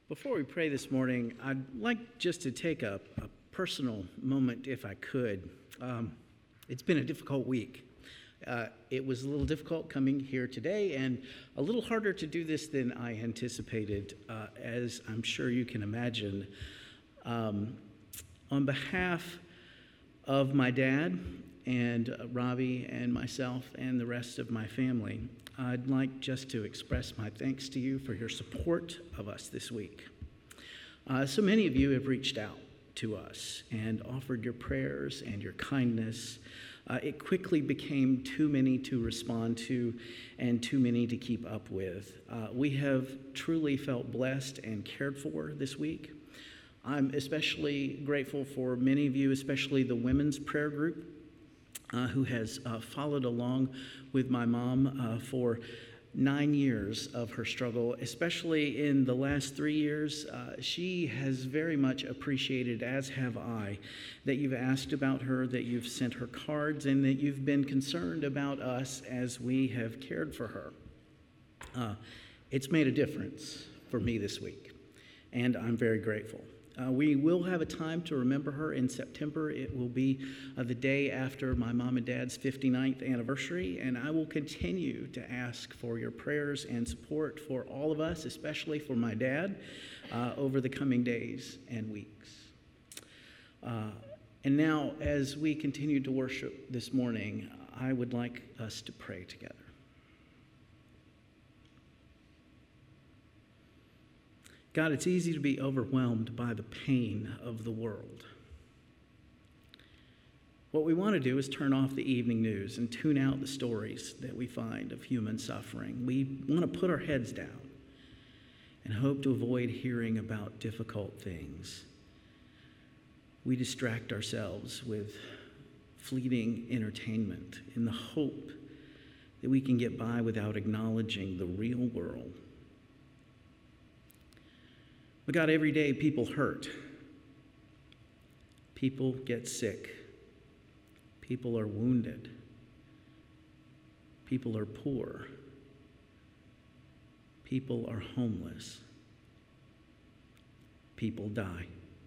Before we pray this morning, I'd like just to take a personal moment, if I could. It's been a difficult week. It was a little difficult coming here today and a little harder to do this than I anticipated, as I'm sure you can imagine. On behalf of my dad and Robbie and myself and the rest of my family, I'd like just to express my thanks to you for your support of us this week. So many of you have reached out to us and offered your prayers and your kindness. It quickly became too many to respond to and too many to keep up with. We have truly felt blessed and cared for this week. I'm especially grateful for many of you, especially the women's prayer group, who has followed along with my mom for 9 years of her struggle, especially in the last 3 years. She has very much appreciated, as have I, that you've asked about her, that you've sent her cards, and that you've been concerned about us as we have cared for her. It's made a difference for me this week, and I'm very grateful. We will have a time to remember her in September. It will be the day after my mom and dad's 59th anniversary, and I will continue to ask for your prayers and support for all of us, especially for my dad, over the coming days and weeks. And now, as we continue to worship this morning, I would like us to pray together. God, it's easy to be overwhelmed by the pain of the world. What we want to do is turn off the evening news and tune out the stories that we find of human suffering. We want to put our heads down and hope to avoid hearing about difficult things. We distract ourselves with fleeting entertainment in the hope that we can get by without acknowledging the real world. But God, every day people hurt. People get sick. People are wounded. People are poor. People are homeless. People die.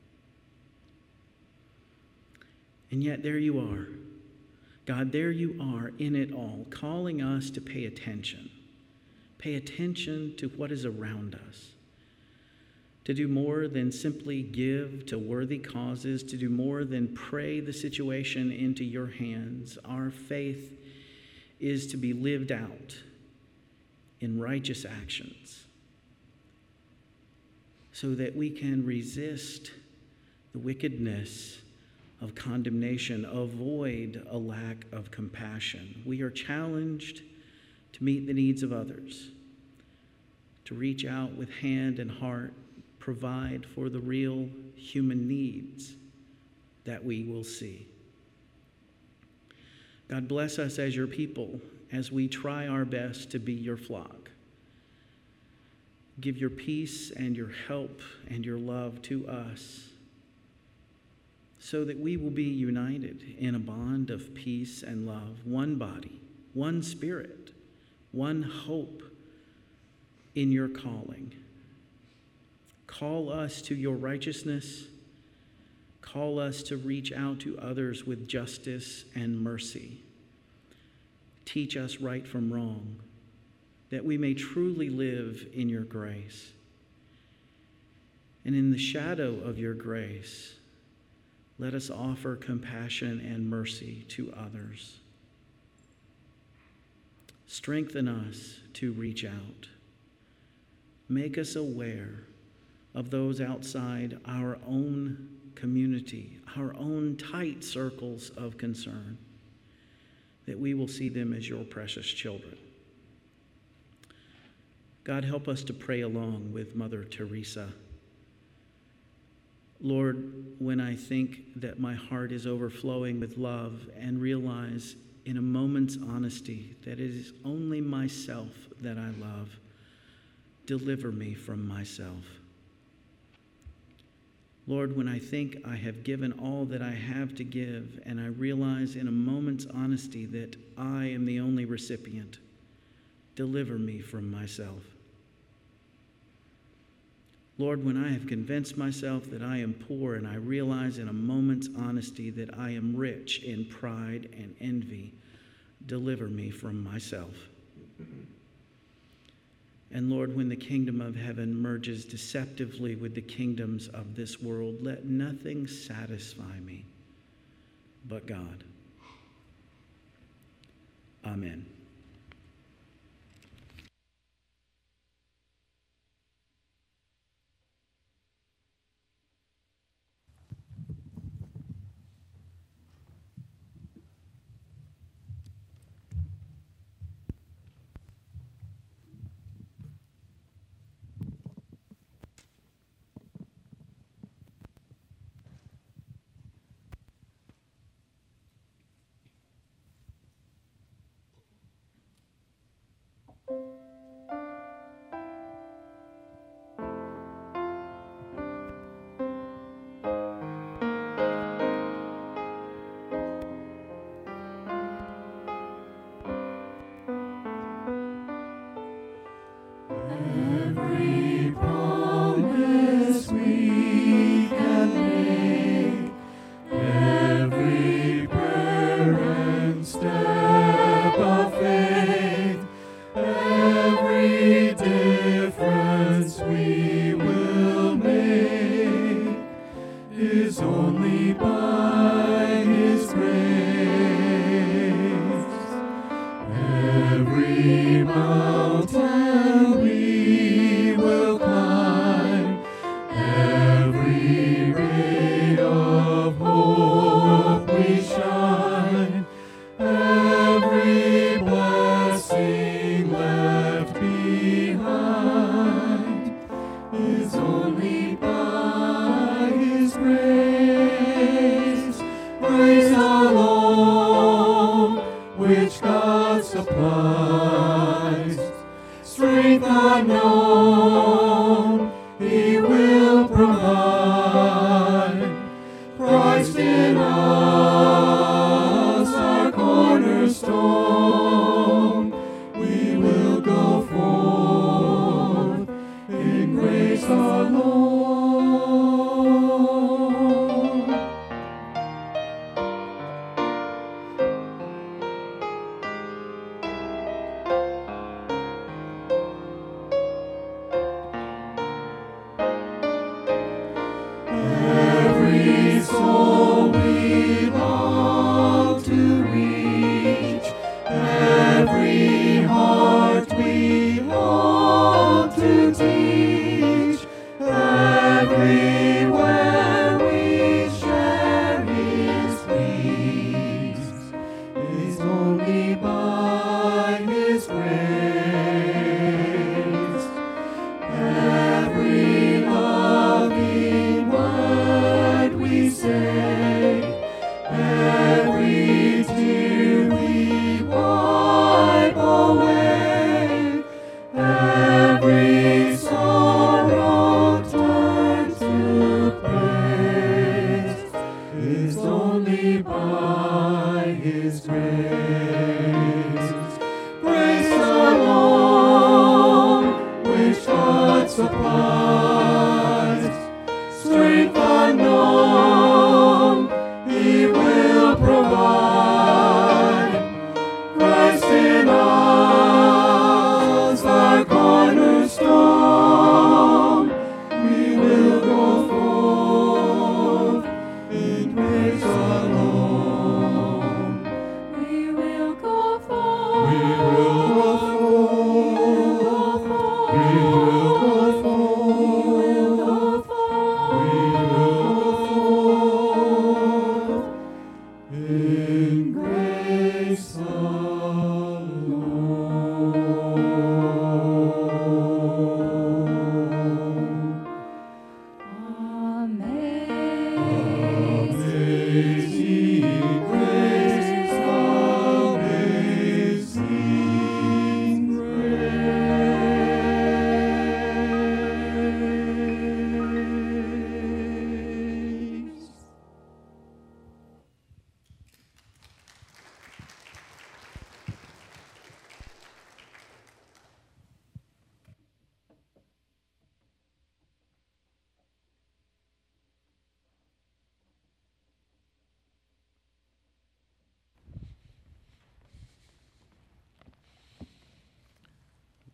And yet there you are. God, there you are in it all, calling us to pay attention. Pay attention to what is around us. To do more than simply give to worthy causes, to do more than pray the situation into your hands. Our faith is to be lived out in righteous actions so that we can resist the wickedness of condemnation, avoid a lack of compassion. We are challenged to meet the needs of others, to reach out with hand and heart, provide for the real human needs that we will see. God, bless us as your people as we try our best to be your flock. Give your peace and your help and your love to us so that we will be united in a bond of peace and love, one body, one spirit, one hope in your calling. Call us to your righteousness. Call us to reach out to others with justice and mercy. Teach us right from wrong, that we may truly live in your grace. And in the shadow of your grace, let us offer compassion and mercy to others. Strengthen us to reach out. Make us aware of those outside our own community, our own tight circles of concern, that we will see them as your precious children. God, help us to pray along with Mother Teresa. Lord, when I think that my heart is overflowing with love and realize in a moment's honesty that it is only myself that I love, deliver me from myself. Lord, when I think I have given all that I have to give, and I realize in a moment's honesty that I am the only recipient, deliver me from myself. Lord, when I have convinced myself that I am poor and I realize in a moment's honesty that I am rich in pride and envy, deliver me from myself. And Lord, when the kingdom of heaven merges deceptively with the kingdoms of this world, let nothing satisfy me but God. Amen. Every promise we can make, every prayer and step of faith, every difference we will make is only by His grace. Every mountain we will climb, every ray of hope we shine, every blessing left behind is only by His grace. Grace alone, which God supplies, strength unknown He will provide. Christ in us, our cornerstone, we will go forth in grace alone. Every soul we long to reach, every heart we long to teach, everywhere we share His peace is only by His grace. Every loving word we say, every tear we wipe away, every sorrow turned to praise is only by His grace. Grace alone, which God supplies, strength unknown He will provide. Christ in us, our cornerstone, we will go forth in grace alone. We will go forth. We will go forth. We will go forth.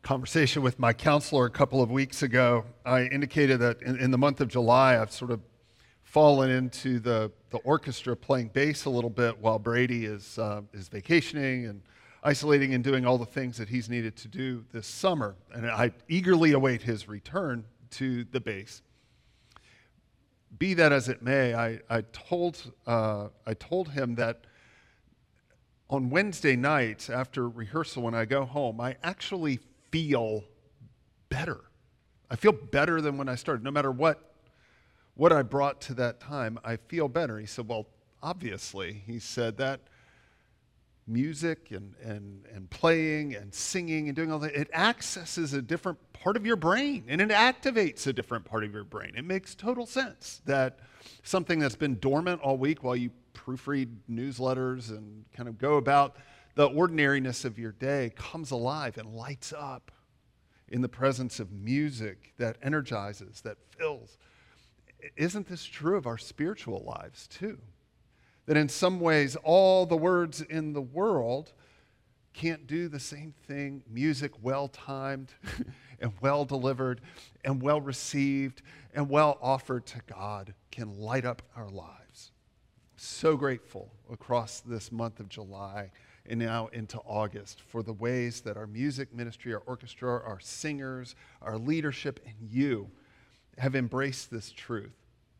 conversation with my counselor a couple of weeks ago, I indicated that in the month of July, I've sort of fallen into the orchestra playing bass a little bit while Brady is vacationing and isolating and doing all the things that he's needed to do this summer. And I eagerly await his return to the bass. Be that as it may, I told him that on Wednesday nights after rehearsal when I go home, I actually feel better. I feel better than when I started. No matter what I brought to that time, I feel better. He said, well, obviously, he said that music and playing and singing and doing all that, it accesses a different part of your brain and it activates a different part of your brain. It makes total sense that something that's been dormant all week while you proofread newsletters and kind of go about the ordinariness of your day comes alive and lights up in the presence of music that energizes, that fills. Isn't this true of our spiritual lives too? That in some ways, all the words in the world can't do the same thing. Music well-timed and well-delivered and well-received and well-offered to God can light up our lives. So grateful across this month of July and now into August for the ways that our music ministry, our orchestra, our singers, our leadership, and you have embraced this truth.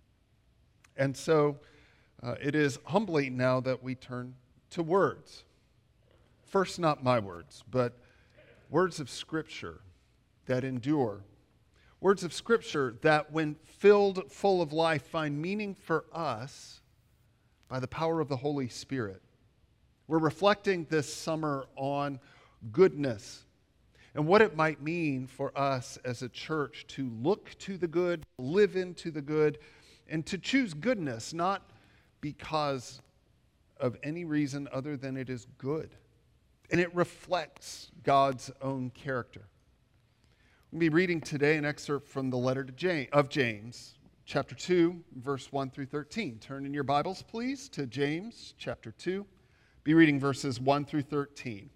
And so it is humbling now that we turn to words. First, not my words, but words of Scripture that endure. Words of Scripture that, when filled full of life, find meaning for us by the power of the Holy Spirit. We're reflecting this summer on goodness and what it might mean for us as a church to look to the good, live into the good, and to choose goodness, not because of any reason other than it is good. And it reflects God's own character. We'll be reading today an excerpt from the letter of James, chapter 2, verse 1 through 13. Turn in your Bibles, please, to James, chapter 2. Be reading verses 1 through 13.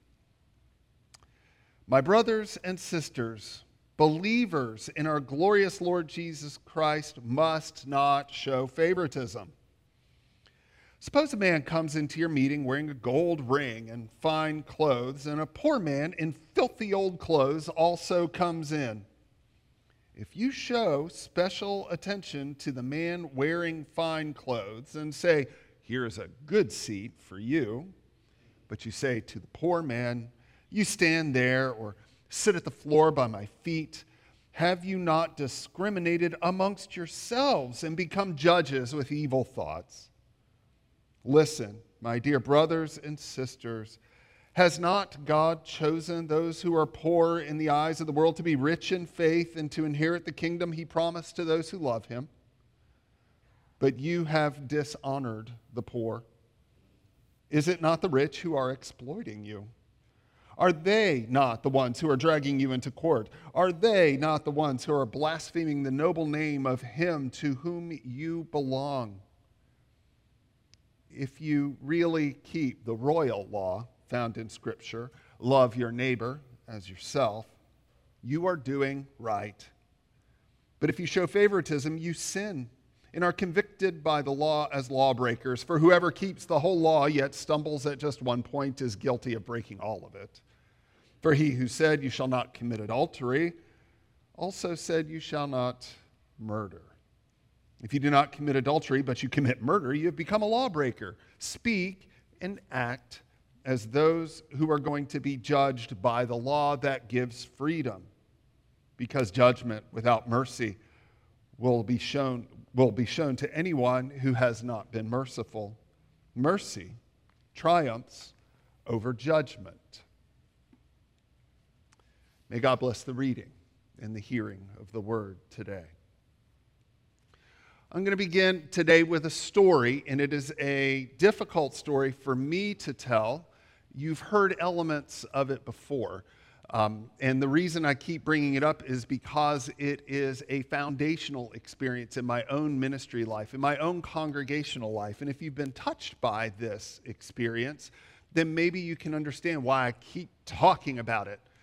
My brothers and sisters, believers in our glorious Lord Jesus Christ must not show favoritism. Suppose a man comes into your meeting wearing a gold ring and fine clothes, and a poor man in filthy old clothes also comes in. If you show special attention to the man wearing fine clothes and say, "Here is a good seat for you," but you say to the poor man, "You stand there," or "Sit at the floor by my feet," have you not discriminated amongst yourselves and become judges with evil thoughts? Listen, my dear brothers and sisters, has not God chosen those who are poor in the eyes of the world to be rich in faith and to inherit the kingdom he promised to those who love him? But you have dishonored the poor. Is it not the rich who are exploiting you? Are they not the ones who are dragging you into court? Are they not the ones who are blaspheming the noble name of him to whom you belong? If you really keep the royal law found in Scripture, love your neighbor as yourself, you are doing right. But if you show favoritism, you sin and are convicted by the law as lawbreakers. For whoever keeps the whole law yet stumbles at just one point is guilty of breaking all of it. For he who said, "You shall not commit adultery," also said, "You shall not murder." If you do not commit adultery, but you commit murder, you have become a lawbreaker. Speak and act as those who are going to be judged by the law that gives freedom, because judgment without mercy will be shown to anyone who has not been merciful. Mercy triumphs over judgment. May God bless the reading and the hearing of the word today. I'm going to begin today with a story, and it is a difficult story for me to tell. You've heard elements of it before. And the reason I keep bringing it up is because it is a foundational experience in my own ministry life, in my own congregational life. And if you've been touched by this experience, then maybe you can understand why I keep talking about it.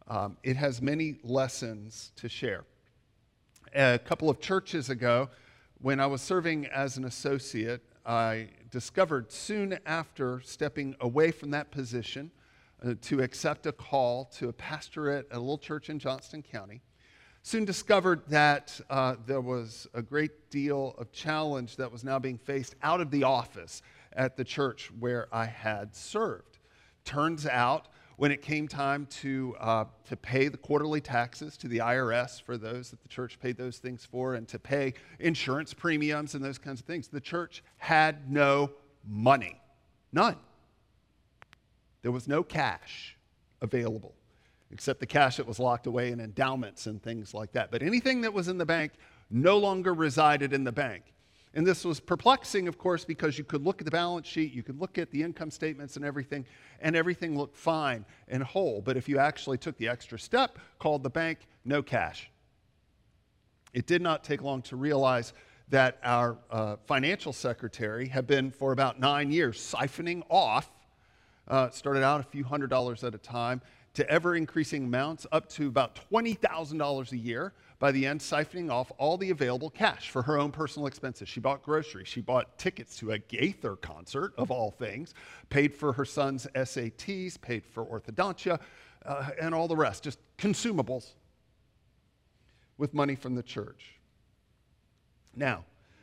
It has many lessons to share. A couple of churches ago, when I was serving as an associate, I discovered soon after stepping away from that position to accept a call to a pastorate at a little church in Johnston County, soon discovered that there was a great deal of challenge that was now being faced out of the office at the church where I had served. Turns out, when it came time to pay the quarterly taxes to the IRS for those that the church paid those things for, and to pay insurance premiums and those kinds of things, the church had no money. None. There was no cash available, except the cash that was locked away in endowments and things like that. But anything that was in the bank no longer resided in the bank. And this was perplexing, of course, because you could look at the balance sheet, you could look at the income statements and everything looked fine and whole. But if you actually took the extra step, called the bank, no cash. It did not take long to realize that our financial secretary had been, for about 9 years, siphoning off, started out a few $100s at a time, to ever-increasing amounts, up to about $20,000 a year, by the end siphoning off all the available cash for her own personal expenses. She bought groceries, she bought tickets to a Gaither concert, of all things, paid for her son's SATs, paid for orthodontia, and all the rest, just consumables with money from the church. Now,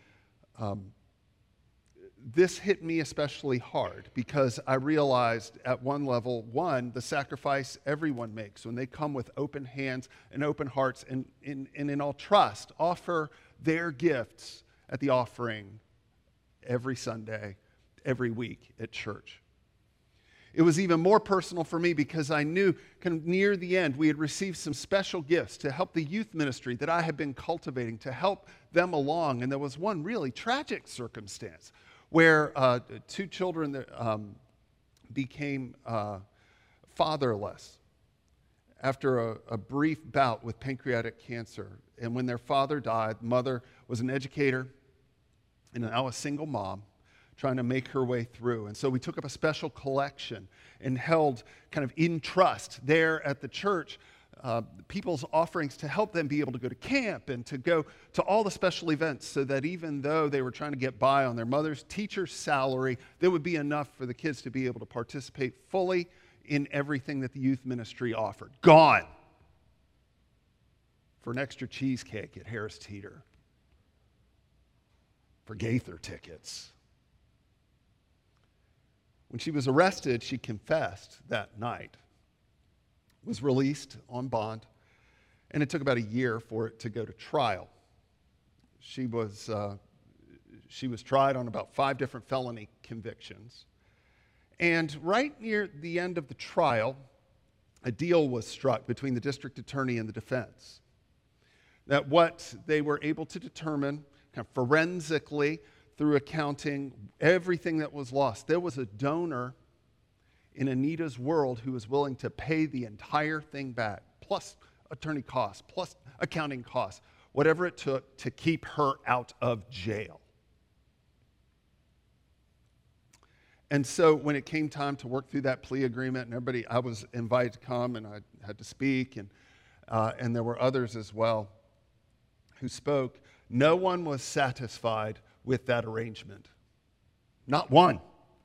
this hit me especially hard because I realized at one level, the sacrifice everyone makes when they come with open hands and open hearts and in all trust, offer their gifts at the offering every Sunday, every week at church. It was even more personal for me because I knew kind of near the end we had received some special gifts to help the youth ministry that I had been cultivating, to help them along. And there was one really tragic circumstance where 2 children that, became fatherless after a brief bout with pancreatic cancer. And when their father died, mother was an educator and now a single mom trying to make her way through. And so we took up a special collection and held kind of in trust there at the church people's offerings to help them be able to go to camp and to go to all the special events, so that even though they were trying to get by on their mother's teacher's salary, there would be enough for the kids to be able to participate fully in everything that the youth ministry offered. Gone for an extra cheesecake at Harris Teeter, for Gaither tickets. When she was arrested, she confessed that night, was released on bond, and it took about a year for it to go to trial. She was tried on about 5 different felony convictions. And right near the end of the trial, a deal was struck between the district attorney and the defense, that what they were able to determine kind of forensically through accounting everything that was lost, there was a donor in Anita's world who was willing to pay the entire thing back, plus attorney costs, plus accounting costs, whatever it took to keep her out of jail. And so when it came time to work through that plea agreement, and everybody, I was invited to come and I had to speak, and there were others as well who spoke, no one was satisfied with that arrangement. Not one.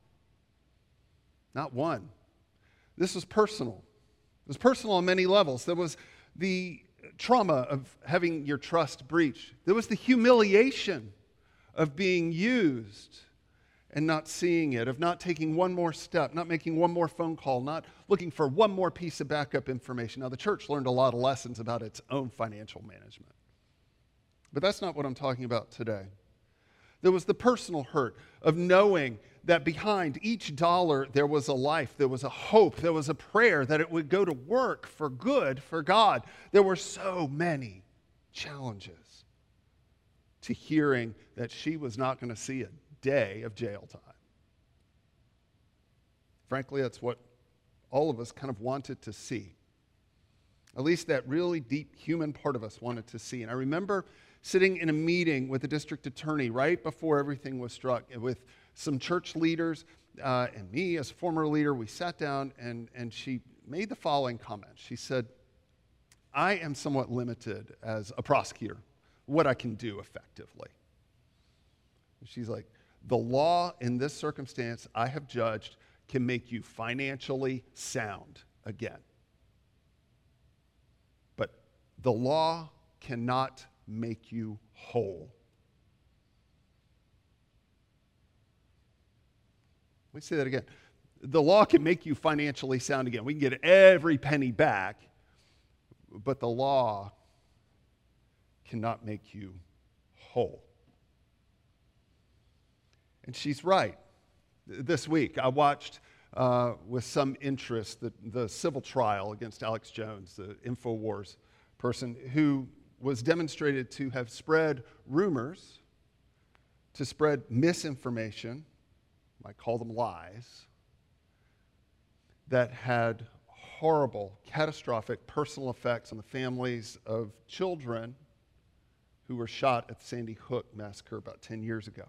Not one. This was personal. It was personal on many levels. There was the trauma of having your trust breached. There was the humiliation of being used and not seeing it, of not taking one more step, not making one more phone call, not looking for one more piece of backup information. Now, the church learned a lot of lessons about its own financial management. But that's not what I'm talking about today. There was the personal hurt of knowing that behind each dollar there was a life, there was a hope, there was a prayer that it would go to work for good for God. There were so many challenges to hearing that she was not going to see a day of jail time. Frankly, that's what all of us kind of wanted to see. At least that really deep human part of us wanted to see. And I remember sitting in a meeting with the district attorney right before everything was struck, with some church leaders and me as a former leader. We sat down and she made the following comment. She said, I am somewhat limited as a prosecutor, what I can do effectively. She's like, the law in this circumstance I have judged can make you financially sound again. But the law cannot make you whole. Let me say that again. The law can make you financially sound again. We can get every penny back, but the law cannot make you whole. And she's right. This week, I watched with some interest the civil trial against Alex Jones, the InfoWars person who was demonstrated to have spread rumors, to spread misinformation, I might call them lies, that had horrible, catastrophic personal effects on the families of children who were shot at the Sandy Hook massacre about 10 years ago.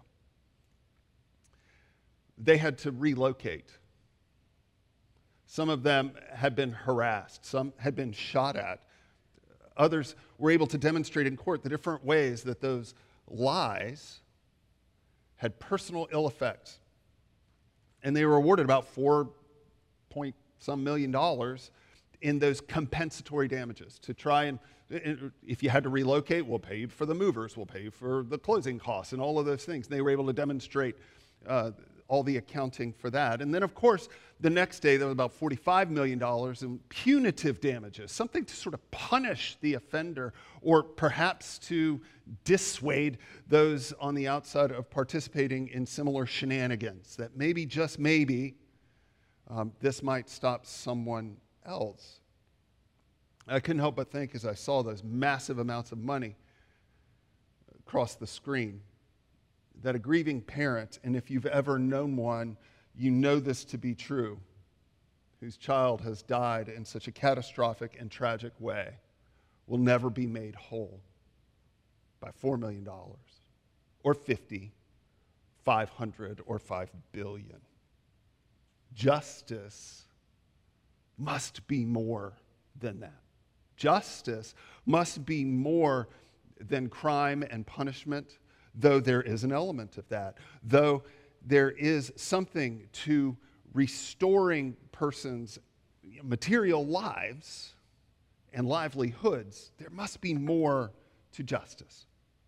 They had to relocate. Some of them had been harassed. Some had been shot at. Others were able to demonstrate in court the different ways that those lies had personal ill effects. And they were awarded about $4 some million in those compensatory damages to try and, if you had to relocate, we'll pay you for the movers, we'll pay you for the closing costs and all of those things. And they were able to demonstrate all the accounting for that. And then, of course, the next day, there was about $45 million in punitive damages, something to sort of punish the offender or perhaps to dissuade those on the outside of participating in similar shenanigans, that maybe, just maybe, this might stop someone else. I couldn't help but think as I saw those massive amounts of money across the screen, that a grieving parent, and if you've ever known one, you know this to be true, whose child has died in such a catastrophic and tragic way, will never be made whole by $4 million, or 50, 500, or 5 billion. Justice must be more than that. Justice must be more than crime and punishment, though there is an element of that, though there is something to restoring persons' material lives and livelihoods. There must be more to justice.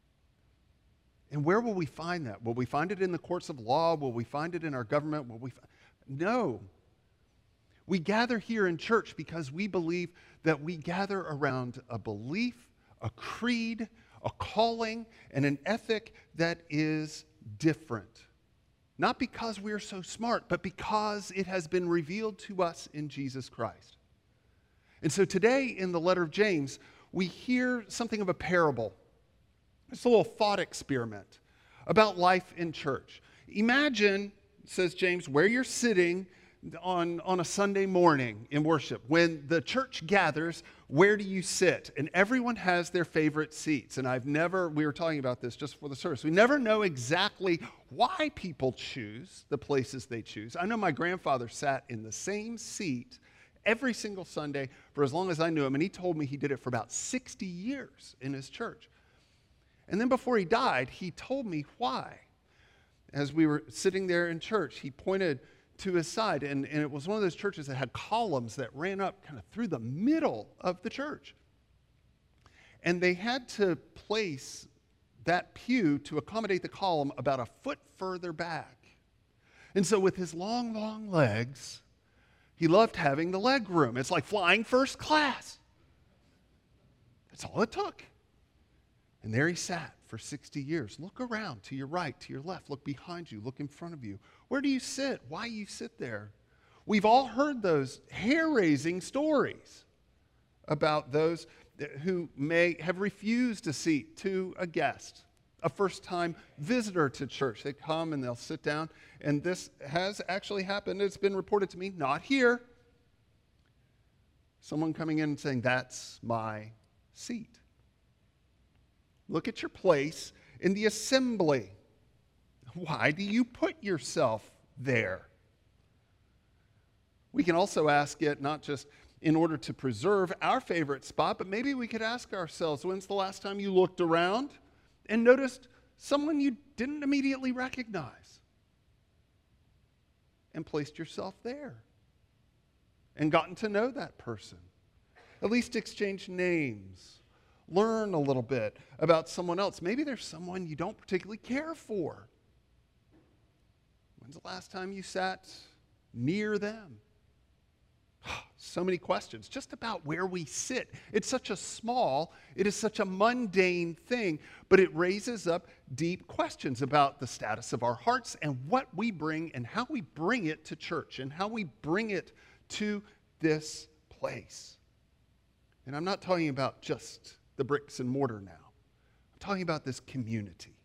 And where will we find that? Will we find it in the courts of law? Will we find it in our government? No. We gather here in church because we believe that we gather around a belief, a creed, a calling, and an ethic that is different. Not because we are so smart, but because it has been revealed to us in Jesus Christ. And so today in the letter of James, we hear something of a parable. It's a little thought experiment about life in church. Imagine, says James, where you're sitting on a Sunday morning in worship. When the church gathers, where do you sit? And everyone has their favorite seats. And we were talking about this just before the service. We never know exactly why people choose the places they choose. I know my grandfather sat in the same seat every single Sunday for as long as I knew him. And he told me he did it for about 60 years in his church. And then before he died, he told me why. As we were sitting there in church, he pointed to his side, and it was one of those churches that had columns that ran up kind of through the middle of the church. And they had to place that pew to accommodate the column about a foot further back. And so with his long, long legs, he loved having the leg room. It's like flying first class. That's all it took. And there he sat for 60 years. Look around to your right, to your left. Look behind you. Look in front of you. Where do you sit? Why you sit there? We've all heard those hair-raising stories about those who may have refused a seat to a guest, a first-time visitor to church. They come and they'll sit down, and this has actually happened. It's been reported to me, not here. Someone coming in and saying, "That's my seat." Look at your place in the assembly. Why do you put yourself there? We can also ask it not just in order to preserve our favorite spot, but maybe we could ask ourselves, when's the last time you looked around and noticed someone you didn't immediately recognize and placed yourself there and gotten to know that person? At least exchange names. Learn a little bit about someone else. Maybe there's someone you don't particularly care for. When's the last time you sat near them? So many questions just about where we sit. It is such a mundane thing, but it raises up deep questions about the status of our hearts and what we bring and how we bring it to church and how we bring it to this place. And I'm not talking about just the bricks and mortar now. I'm talking about this community.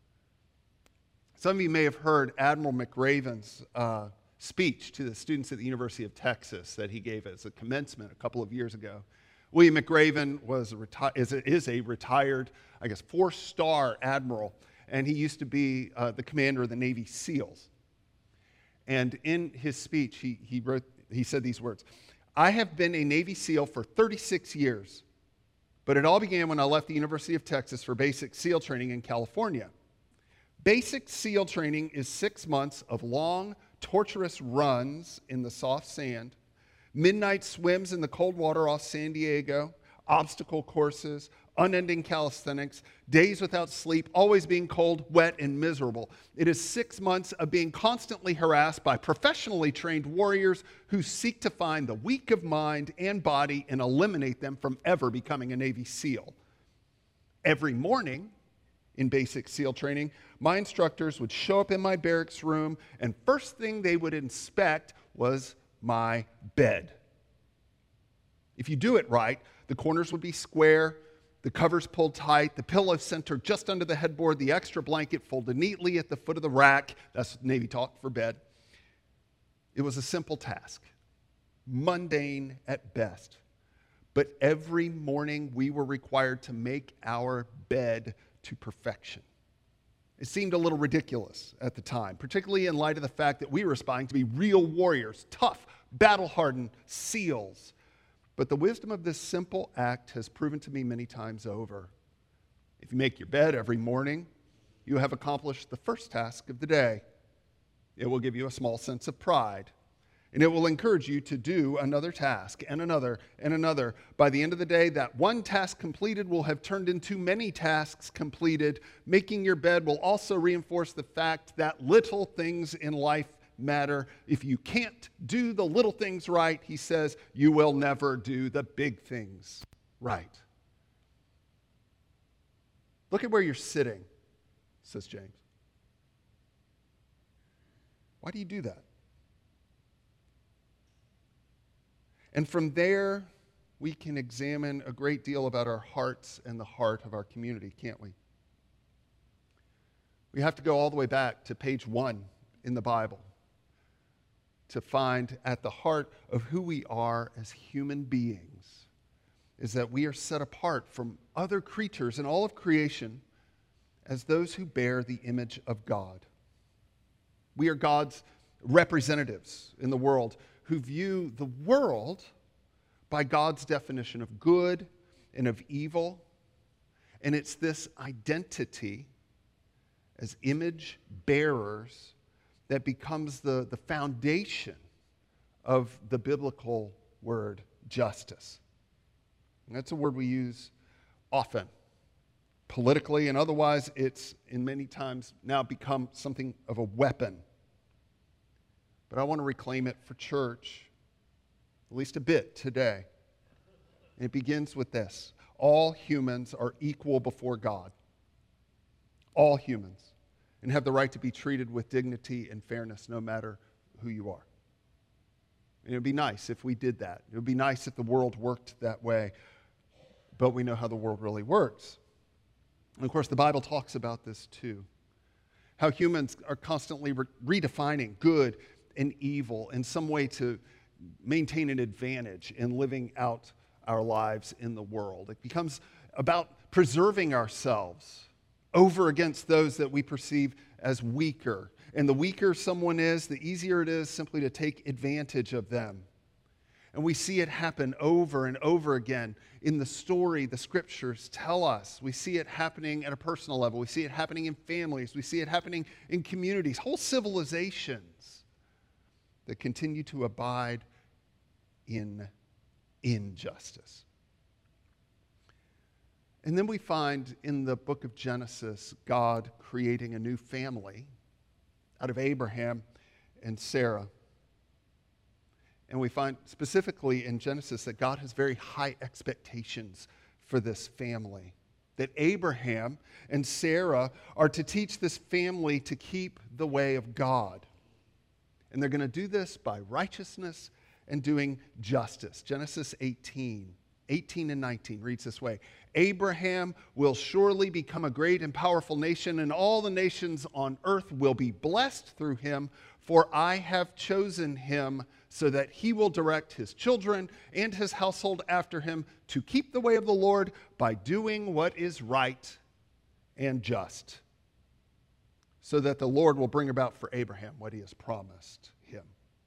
Some of you may have heard Admiral McRaven's speech to the students at the University of Texas that he gave as a commencement a couple of years ago. William McRaven is a retired, 4-star admiral, and he used to be the commander of the Navy SEALs. And in his speech, he said these words: "I have been a Navy SEAL for 36 years, but it all began when I left the University of Texas for basic SEAL training in California. Basic SEAL training is 6 months of long, torturous runs in the soft sand, midnight swims in the cold water off San Diego, obstacle courses, unending calisthenics, days without sleep, always being cold, wet, and miserable. It is 6 months of being constantly harassed by professionally trained warriors who seek to find the weak of mind and body and eliminate them from ever becoming a Navy SEAL. Every morning, in basic SEAL training, my instructors would show up in my barracks room, and first thing they would inspect was my bed. If you do it right, the corners would be square, the covers pulled tight, the pillow centered just under the headboard, the extra blanket folded neatly at the foot of the rack. That's Navy talk for bed. It was a simple task, mundane at best. But every morning we were required to make our bed to perfection. It seemed a little ridiculous at the time, particularly in light of the fact that we were aspiring to be real warriors, tough, battle-hardened SEALs. But the wisdom of this simple act has proven to me many times over. If you make your bed every morning, you have accomplished the first task of the day. It will give you a small sense of pride, and it will encourage you to do another task and another and another. By the end of the day, that one task completed will have turned into many tasks completed. Making your bed will also reinforce the fact that little things in life matter. If you can't do the little things right, he says, you will never do the big things right. Look at where you're sitting, says James. Why do you do that? And from there, we can examine a great deal about our hearts and the heart of our community, can't we? We have to go all the way back to page 1 in the Bible to find at the heart of who we are as human beings is that we are set apart from other creatures in all of creation as those who bear the image of God. We are God's representatives in the world who view the world by God's definition of good and of evil. And it's this identity as image bearers that becomes the foundation of the biblical word justice. And that's a word we use often, politically and otherwise. It's in many times now become something of a weapon. But I want to reclaim it for church, at least a bit today. And it begins with this: all humans are equal before God. All humans. And have the right to be treated with dignity and fairness no matter who you are. And it would be nice if we did that. It would be nice if the world worked that way. But we know how the world really works. And of course, the Bible talks about this too. How humans are constantly redefining good and evil in some way to maintain an advantage in living out our lives in the world. It becomes about preserving ourselves over against those that we perceive as weaker. And the weaker someone is, the easier it is simply to take advantage of them. And we see it happen over and over again in the story the scriptures tell us. We see it happening at a personal level. We see it happening in families. We see it happening in communities, whole civilizations that continue to abide in injustice. And then we find in the book of Genesis, God creating a new family out of Abraham and Sarah. And we find specifically in Genesis that God has very high expectations for this family. That Abraham and Sarah are to teach this family to keep the way of God. And they're going to do this by righteousness and doing justice. Genesis 18 and 19 reads this way. Abraham will surely become a great and powerful nation, and all the nations on earth will be blessed through him, for I have chosen him so that he will direct his children and his household after him to keep the way of the Lord by doing what is right and just, so that the Lord will bring about for Abraham what he has promised him.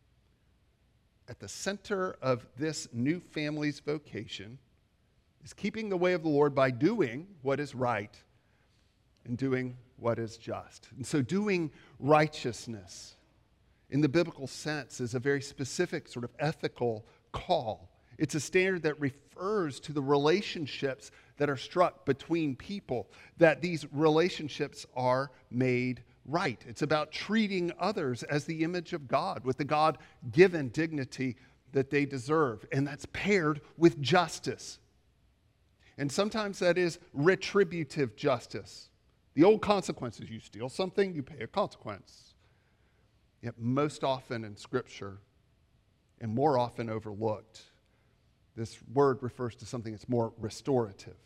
At the center of this new family's vocation is keeping the way of the Lord by doing what is right and doing what is just. And so doing righteousness in the biblical sense is a very specific sort of ethical call. It's a standard that refers to the relationships that are struck between people, that these relationships are made right. It's about treating others as the image of God, with the God-given dignity that they deserve. And that's paired with justice. And sometimes that is retributive justice. The old consequences, you steal something, you pay a consequence. Yet most often in Scripture, and more often overlooked, this word refers to something that's more restorative.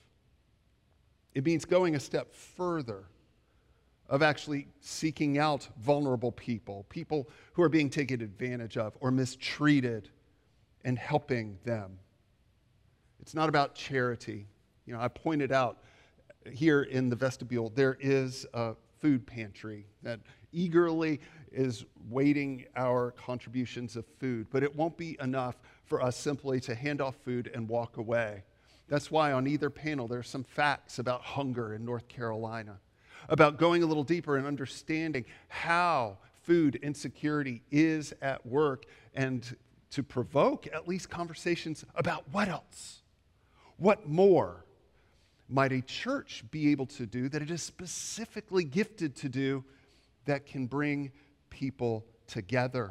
It means going a step further of actually seeking out vulnerable people, people who are being taken advantage of or mistreated, and helping them. It's not about charity. You know, I pointed out here in the vestibule, there is a food pantry that eagerly is waiting our contributions of food, but it won't be enough for us simply to hand off food and walk away. That's why on either panel there's some facts about hunger in North Carolina, about going a little deeper and understanding how food insecurity is at work, and to provoke at least conversations about what else, what more might a church be able to do that it is specifically gifted to do that can bring people together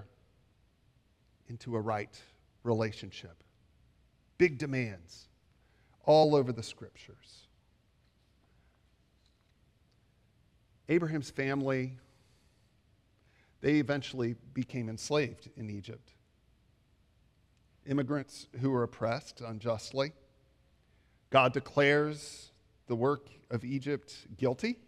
into a right relationship. Big demands all over the scriptures. Abraham's family, they eventually became enslaved in Egypt. Immigrants who were oppressed unjustly. God declares the work of Egypt guilty,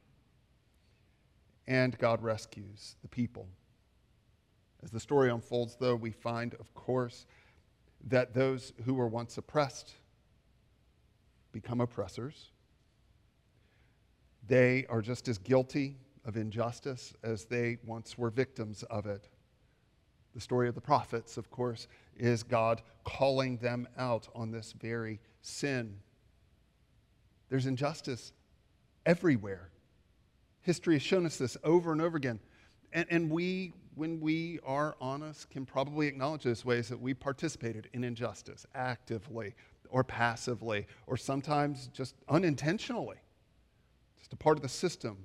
and God rescues the people. As the story unfolds, though, we find, of course, that those who were once oppressed become oppressors. They are just as guilty of injustice as they once were victims of it. The story of the prophets, of course, is God calling them out on this very sin. There's injustice everywhere. History has shown us this over and over again. And we, when we are honest, can probably acknowledge those ways that we participated in injustice actively or passively, or sometimes just unintentionally. Just a part of the system.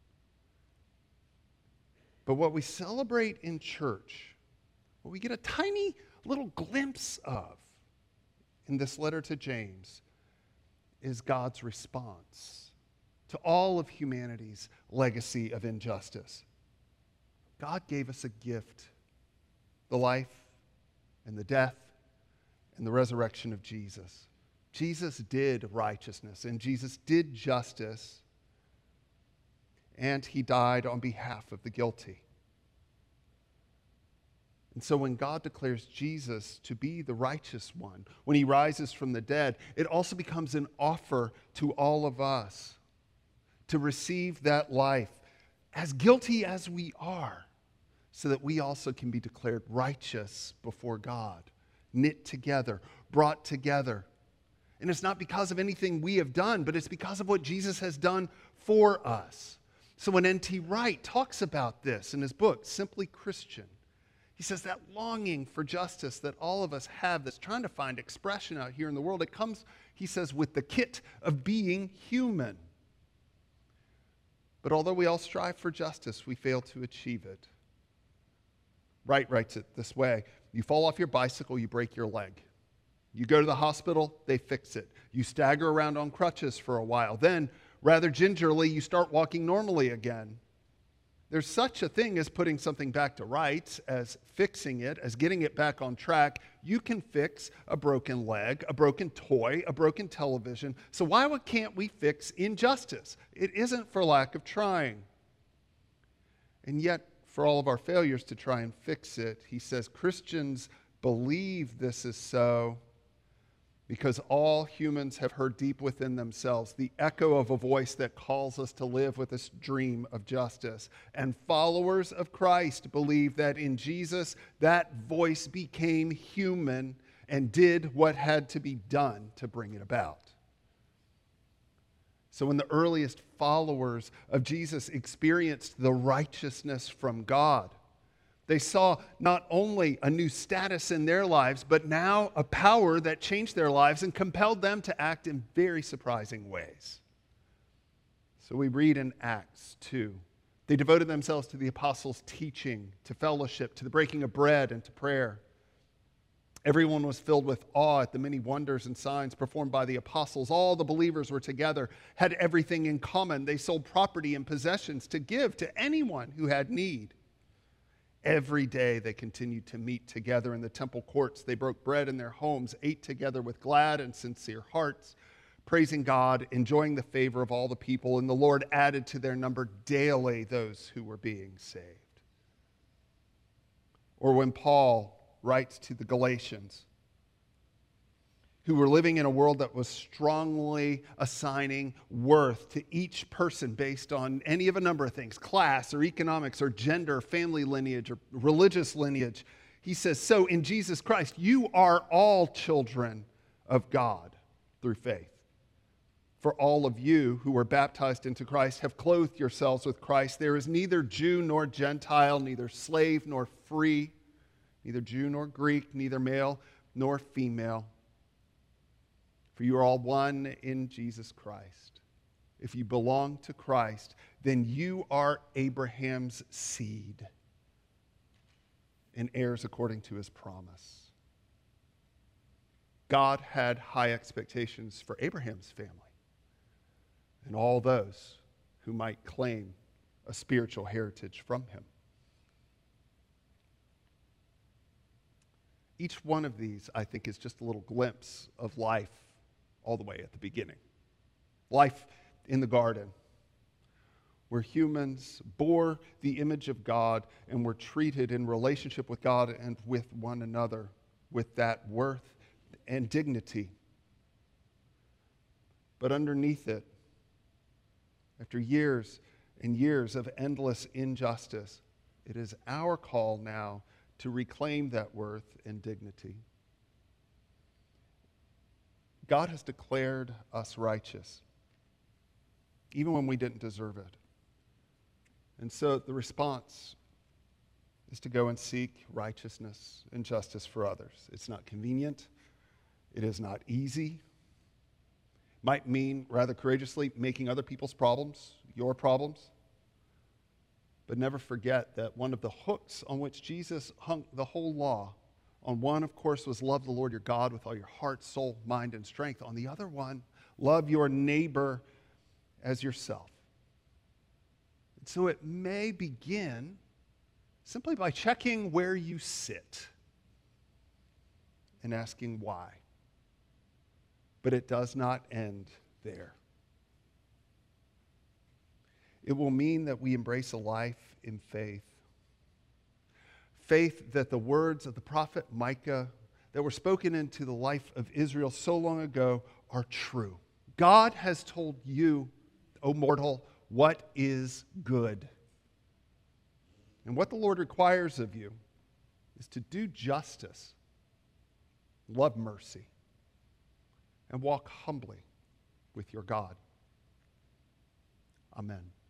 But what we celebrate in church, what we get a tiny little glimpse of in this letter to James, is God's response to all of humanity's legacy of injustice. God gave us a gift, the life and the death and the resurrection of Jesus. Jesus did righteousness and Jesus did justice, and he died on behalf of the guilty. And so when God declares Jesus to be the righteous one, when he rises from the dead, it also becomes an offer to all of us to receive that life, as guilty as we are, so that we also can be declared righteous before God, knit together, brought together. And it's not because of anything we have done, but it's because of what Jesus has done for us. So when N.T. Wright talks about this in his book, Simply Christian, he says that longing for justice that all of us have that's trying to find expression out here in the world, it comes, he says, with the kit of being human. But although we all strive for justice, we fail to achieve it. Wright writes it this way: you fall off your bicycle, you break your leg. You go to the hospital, they fix it. You stagger around on crutches for a while. Then, rather gingerly, you start walking normally again. There's such a thing as putting something back to rights, as fixing it, as getting it back on track. You can fix a broken leg, a broken toy, a broken television. So why can't we fix injustice? It isn't for lack of trying. And yet, for all of our failures to try and fix it, he says Christians believe this is so because all humans have heard deep within themselves the echo of a voice that calls us to live with this dream of justice. And followers of Christ believe that in Jesus, that voice became human and did what had to be done to bring it about. So when the earliest followers of Jesus experienced the righteousness from God, they saw not only a new status in their lives, but now a power that changed their lives and compelled them to act in very surprising ways. So we read in Acts 2, they devoted themselves to the apostles' teaching, to fellowship, to the breaking of bread, and to prayer. Everyone was filled with awe at the many wonders and signs performed by the apostles. All the believers were together, had everything in common. They sold property and possessions to give to anyone who had need. Every day they continued to meet together in the temple courts. They broke bread in their homes, ate together with glad and sincere hearts, praising God, enjoying the favor of all the people. And the Lord added to their number daily those who were being saved. Or when Paul writes to the Galatians, who were living in a world that was strongly assigning worth to each person based on any of a number of things, class or economics or gender, family lineage or religious lineage. He says, so in Jesus Christ, you are all children of God through faith. For all of you who were baptized into Christ have clothed yourselves with Christ. There is neither Jew nor Gentile, neither slave nor free, neither Jew nor Greek, neither male nor female. For you are all one in Jesus Christ. If you belong to Christ, then you are Abraham's seed and heirs according to his promise. God had high expectations for Abraham's family and all those who might claim a spiritual heritage from him. Each one of these, I think, is just a little glimpse of life all the way at the beginning. Life in the garden, where humans bore the image of God and were treated in relationship with God and with one another with that worth and dignity. But underneath it, after years and years of endless injustice, it is our call now to reclaim that worth and dignity. God has declared us righteous, even when we didn't deserve it. And so the response is to go and seek righteousness and justice for others. It's not convenient. It is not easy. It might mean, rather courageously, making other people's problems your problems. But never forget that one of the hooks on which Jesus hung the whole law, on one, of course, was love the Lord your God with all your heart, soul, mind, and strength. On the other one, love your neighbor as yourself. And so it may begin simply by checking where you sit and asking why. But it does not end there. It will mean that we embrace a life in faith. Faith that the words of the prophet Micah that were spoken into the life of Israel so long ago are true. God has told you, O mortal, what is good. And what the Lord requires of you is to do justice, love mercy, and walk humbly with your God. Amen.